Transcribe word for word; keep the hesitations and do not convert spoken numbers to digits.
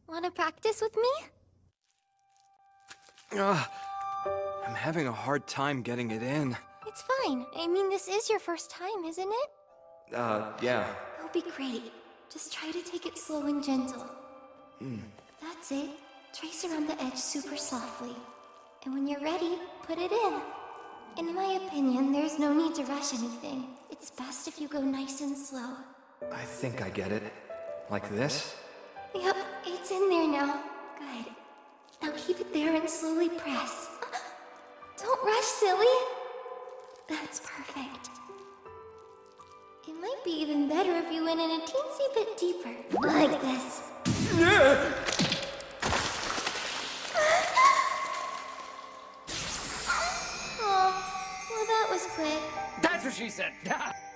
Wanna practice with me? Ugh. I'm having a hard time getting it in. It's fine. I mean, this is your first time, isn't it? Uh, yeah. It'll be great. Just try to take it slow and gentle. Hmm. That's it. Trace around the edge super softly. And when you're ready, put it in. In my opinion, there's no need to rush anything. It's best if you go nice and slow. I think I get it. Like this? Yep, it's in there now. Good. Now keep it there and slowly press. Don't rush, silly. That's perfect. It might be even better if you went in a teensy bit deeper. Like this. Oh, well that was quick. That's what she said.